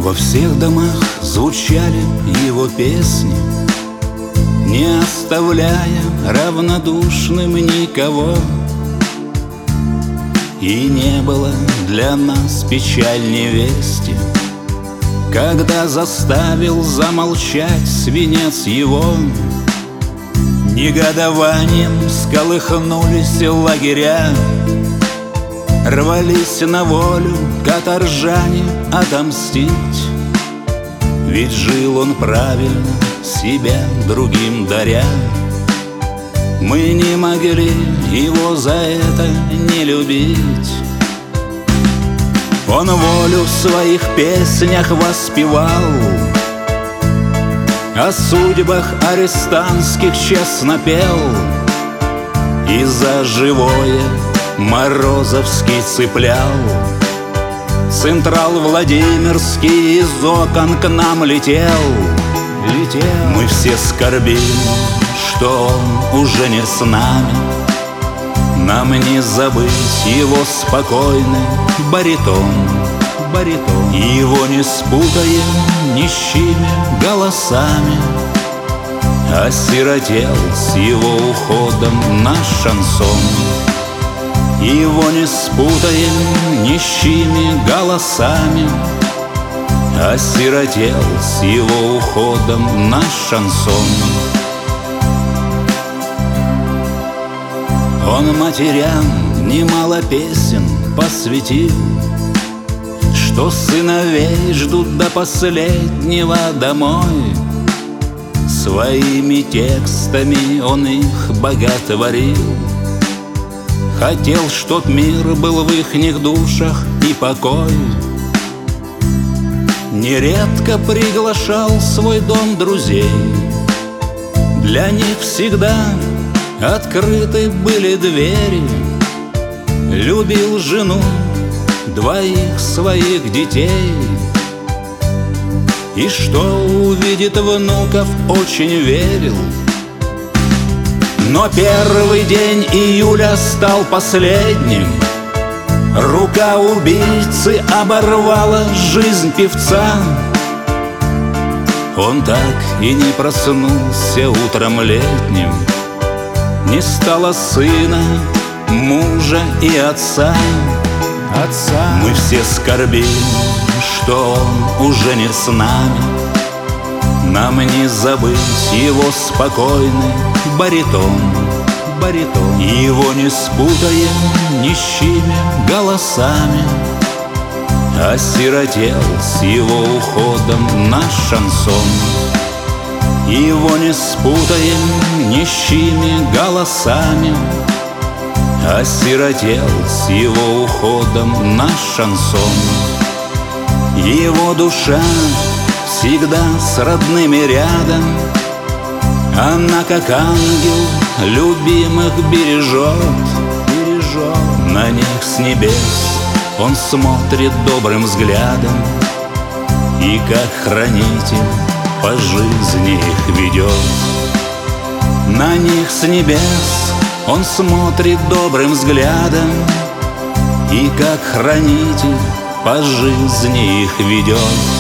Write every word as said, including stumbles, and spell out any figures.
Во всех домах звучали его песни, не оставляя равнодушным никого. И не было для нас печальней вести, когда заставил замолчать свинец его. Негодованием всколыхнулись лагеря, рвались на волю каторжане отомстить. Ведь жил он правильно, себя другим даря. Мы не могли его за это не любить. Он волю в своих песнях воспевал, о судьбах арестантских честно пел, и за живое Морозовский цеплял. Централ Владимирский из окон к нам летел, летел. Мы все скорбим, что он уже не с нами. Нам не забыть его спокойный баритон, баритон. И его не спутаем нищими голосами. Осиротел с его уходом наш шансон. Его не спутаем нищими голосами. Осиротел с его уходом наш шансон. Он матерям немало песен посвятил, что сыновей ждут до последнего домой. Своими текстами он их боготворил, хотел, чтоб мир был в ихних душах и покой. Нередко приглашал в свой дом друзей, для них всегда открыты были двери. Любил жену, двоих своих детей, и что увидит внуков, очень верил. Но первый день июля стал последним. Рука убийцы оборвала жизнь певца. Он так и не проснулся утром летним. Не стало сына, мужа и отца. Отца. Мы все скорбим, что он уже не с нами. Нам не забыть его спокойный баритон, баритон. Его не спутаем нищими голосами. Осиротел с его уходом наш шансон. Его не спутаем нищими голосами. Осиротел с его уходом наш шансон. Его душа всегда с родными рядом. Она, как ангел, любимых бережет, бережет. На них с небес он смотрит добрым взглядом, и как хранитель по жизни их ведет. На них с небес он смотрит добрым взглядом, и как хранитель по жизни их ведет.